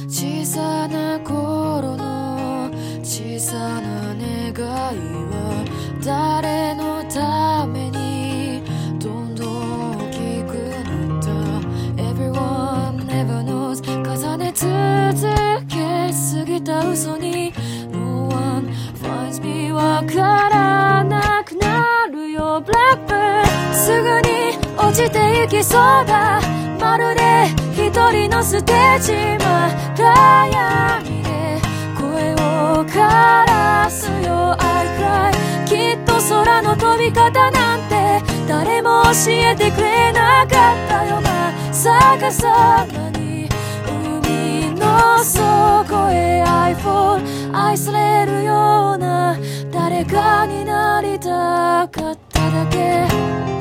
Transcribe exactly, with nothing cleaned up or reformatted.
小さな頃の小さな願いは誰のためにどんどん大きくなった。 Everyone never knows 重ね続けすぎた嘘に No one finds me わからなくなるよ Blackbird すぐに落ちていきそうだ。まるで一人のステージ真っ暗闇で声を枯らすよ I cry きっと空の飛び方なんて誰も教えてくれなかったよな。逆さまに海の底へ I fall 愛されるような誰かになりたかっただけ。